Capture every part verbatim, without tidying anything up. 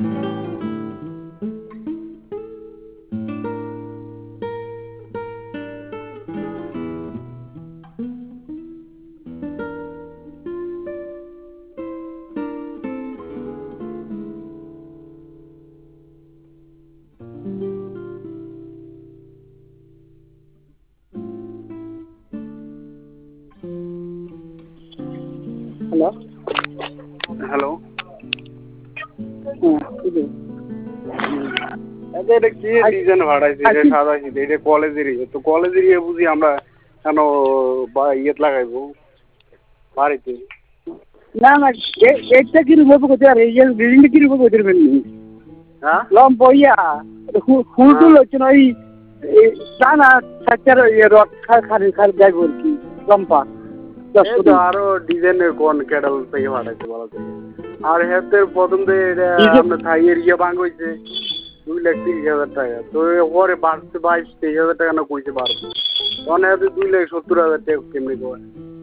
hello hello এটা কি design ভাড়াইছে এটা সাদা শীত এটা কলেজেরই তো কলেজেরই বুঝি আমরা কেন ইয়েত লাগাইবো বাড়িতে না না এটা কি রূপ করতে আর এই বিল্ডিং কি রূপ করতে পারবেন হ্যাঁ লম বইয়া ফুল টুল হচ্ছে না ওই টানা সাচার রড খারি খারি যাইব আর কি লম্পা আরো ডিজাইনের কোন ক্যাডাল থেকে ভাড়াইছে বলা যায় আর হেতে প্রথম দিয়ে এটা আপনার থাইয়ের ইয়ে ভাঙ হয়েছে দুই লাখ তিরিশ হাজার টাকা তো পরে বাড়ছে বাইশ তেইশ হাজার টাকা না কইছে বাড়বে তখন হাতে দুই লাখ সত্তর হাজার টাকা কেমনি করে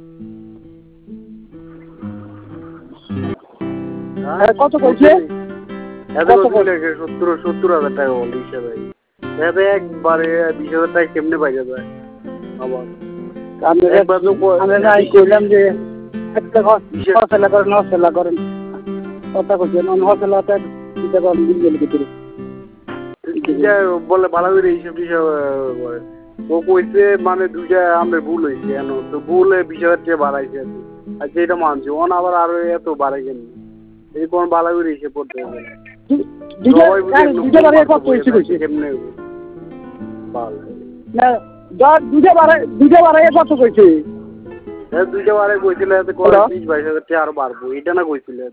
কত কইছে দুই লাখ সত্তর সত্তর হাজার টাকা বলে হিসাবে এতে একবারে বিশ হাজার টাকা কেমনে পাইয়া যায় আবার আমি কইলাম যে একটা হসেলা করেন হসেলা করেন কথা কইছেন হসেলাতে দিতে পারেন বিল ভিতরে বলে ভালো করে হিসাব টিসাব করে ও কইছে মানে দুইটা আমাদের ভুল হয়েছে কেন তো ভুলে বিশ হাজার টাকা বাড়াইছে আর যেটা মানছি ওন আবার আরো এত বাড়াই কেন এই কোন ভালো করে হিসেব করতে হবে কেমনে না দুইটা বারে দুইটা বারে কত কইছে হ্যাঁ দুইটা বারে কইছিল এত বিশ বাইশ হাজার টাকা আরো বাড়বো এটা না কইছিল এত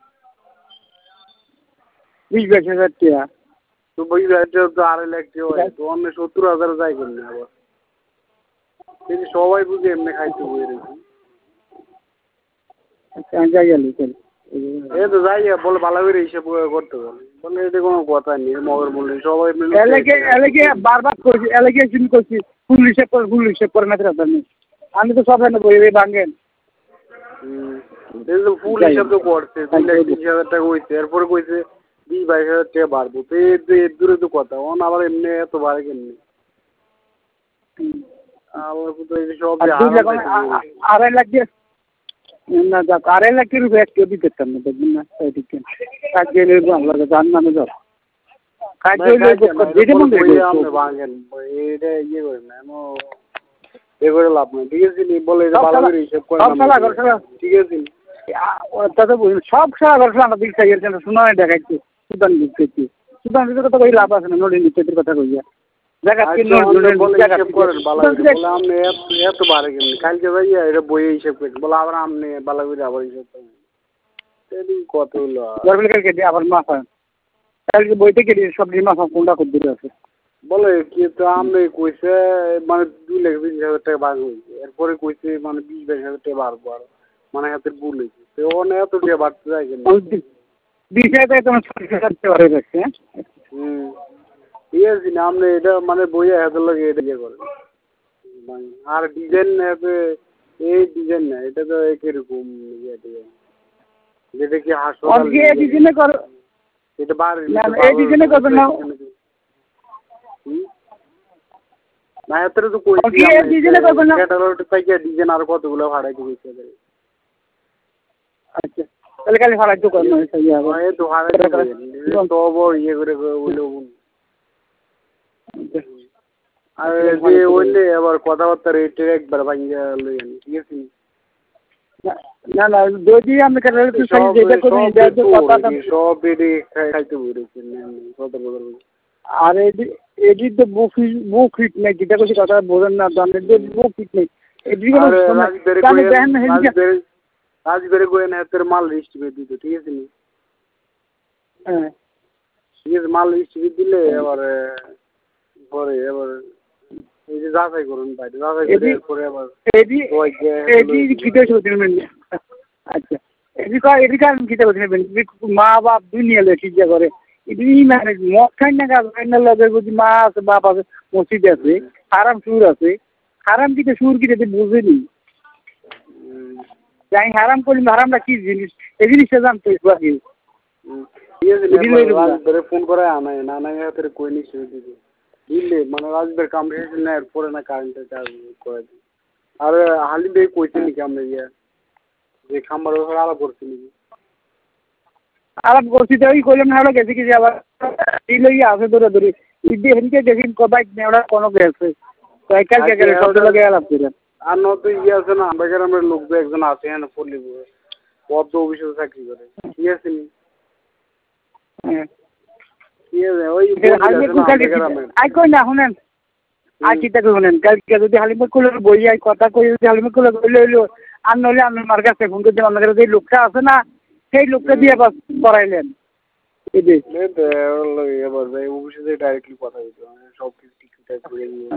বিশ বাইশ হাজার টাকা তো বিশ হাজার টাকা তো আড়াই লাখ টাকা হয় তো অন্য সত্তর হাজার যাই করলে আবার কিন্তু সবাই বুঝে এমনি খাইতে বই রেখি যাই গেল এই তো যাই বলে ভালো করে হিসাব করতে বলে বলে এটা কোনো কথা নেই মগের বললে সবাই এলাকে বারবার করছি এলাকে শুরু করছি ফুল হিসেব করে ফুল হিসেব করে না আমি তো সব এনে বই ভাঙেন ফুল হিসাব তো করছে দুই লাখ তিরিশ হাজার টাকা হয়েছে এরপরে কইছে বিশ বাইশ হাজার টাকা বাড়বো তো এর দূরে তো কথা অন আবার এমনি এত বাড়ে কেমনি আবার সব আড়াই লাখ দিয়ে না যাক আড়াই লাখ রুপয়ে এক কেউ দিতে পারতাম না দেখবেন না কাজ গেলে আমরা জান নামে যাও কাজ গেলে ভাঙেন এটা ইয়ে করে না এ করে লাভ নেই ঠিক আছে বলে ভালো করে হিসাব করে ঠিক আছে তাতে সব সারা ঘর আমরা দিক চাই শোনা দেখাচ্ছি সুদান দিচ্ছি সুদান দিতে তো ওই লাভ আছে না নদী নিত্যের কথা কইয়া এত বাড়ে কেমনি কালকে ভাইয়া এটা বইয়ে হিসাব করেছে বলে আবার আমনে বালা করে আবার হিসাব করেন কত হলো কালকে আবার মাথা কালকে বইতে কেটে সবজি মাথা কোনটা করতে আছে বলে কি তো আমনে কইছে মানে দুই লাখ বিশ হাজার টাকা বাড় হয়েছে এরপরে কইছে মানে বিশ বাইশ হাজার টাকা বাড়বো আর মানে হাতের ভুল হয়েছে তো অনেক এত টাকা বাড়তে যায় কেন বিশ হাজার তোমার ছয় হাজার টাকা হয়ে যাচ্ছে হুম ঠিক আছে না আপনি এটা মানে বইয়ে হাতের লাগে এটা ইয়ে করেন আর ডিজাইন হাতে এই ডিজাইন না এটা তো কিরকম ইয়ে ডিজাইন যেটা কি হাসপাতাল এটা বার এই ডিজাইনে করবেন না না এত তো কইছি এই ডিজাইনে করবেন না ক্যাটালগ থেকে ডিজাইন আর কতগুলো ভাড়াই দিয়েছে আচ্ছা তাহলে কালি ভাড়া তো করতে হবে এই তো ভাড়া তো বড় ইয়ে করে হলো আর যে ওইলে আবার কথাবার্তা রেট একবার ভাঙিয়ে লই আনি ঠিক আছে না না যদি আমি ক্যাটালগ তো সব যেটা করি এটা কথা সব বেডে খাইতে বলেছি কত বড় আর এডি তো বুক বুক হিট নাই যেটা কিছু কথা বলেন না দামে বুক হিট নেই এডি কোনো কানে দেখেন না আজ বেরে গোয়েন হাতের মাল লিস্ট করে দিতে ঠিক আছে নি হ্যাঁ ঠিক আছে মাল লিস্ট করে দিলে এবার পরে এবার এই যে যাচাই করুন বাইরে যাচাই করে পরে আবার এডি এডি কিটা চলতেন আচ্ছা এডি কা এডি কারণ কিটা বলছেন মা বাপ দুনিয়া লেখি যা করে এডি মানে মদ খাই না গাছ খাই না লাগে যদি মা আছে বাপ আছে মসজিদ আছে হারাম সুর আছে হারাম কিটা সুর কিটা বুঝেনি যাই হারাম করি হারামটা কি জিনিস এই জিনিসটা জানতে আগে ঠিক আছে রাজবের ফোন করে আনাই না নাই হাতে কই নিছি দিদি দিলে মানে রাজবের কাম শেষ না এরপরে না কারেন্টের চার্জ করে দিই আর হালি ভাই কইছে নাকি আমরা ইয়া যে খাম্বার ব্যাপারে আলাপ করছি নাকি আলাপ করছি তো ওই কইলাম না হলো গেছি কি আবার দিলই আছে ধরে ধরে ইদি হেনকে গেছিন কবাইক নেওড়া কোনো গেছে সাইকেল কে গেলে সব লাগে আলাপ করে আর নত ইয়ে আছে না আমরা গ্রামের লোক যে একজন আছে হ্যাঁ পল্লীপুর পদ্ম অফিসে চাকরি করে ঠিক আছে নি হ্যাঁ ঠিক আছে ওই আই কই না শুনেন আর কিতা কই শুনেন কালকে যদি হালিমে কুলে বই আই কথা কই যদি হালিমে কুলে কইলে হইলো আর নইলে আমি মার কাছে ফোন করে দিলাম আমাদের যে লোকটা আছে না সেই লোকটা দিয়ে বাস করাইলেন এই এবার ভাই অফিসে ডাইরেক্টলি কথা বলতে সব কিছু ঠিকঠাক করে নিয়ে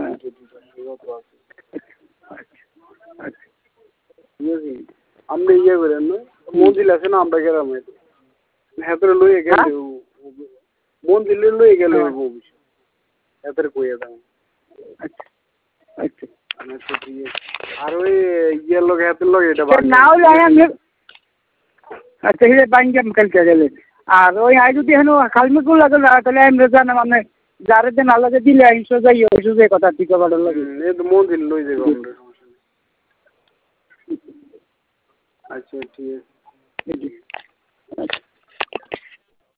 আমরা ইয়ে করেন না মন্দির আছে না আমরা গ্রামে হেতরে লইয়ে গেলে মন্দির লইয়ে গেলে অফিস হেতরে কইয়া দাও আচ্ছা আচ্ছা আর ওই ইয়ের লোক হাতের লোক এটা না হলে আমি আচ্ছা হিরে বাইঙ্গাম কালকে গেলে আর ওই আই যদি হেন খালমিকুল লাগে তাহলে আমি জানাম আপনি যারে দিন আলাদা দিলে আইসো যাই ওইসো যে কথা ঠিক ভালো লাগে এই তো মন্দির লই যাবো আমরা সমস্যা নেই আচ্ছা ঠিক আছে আচ্ছা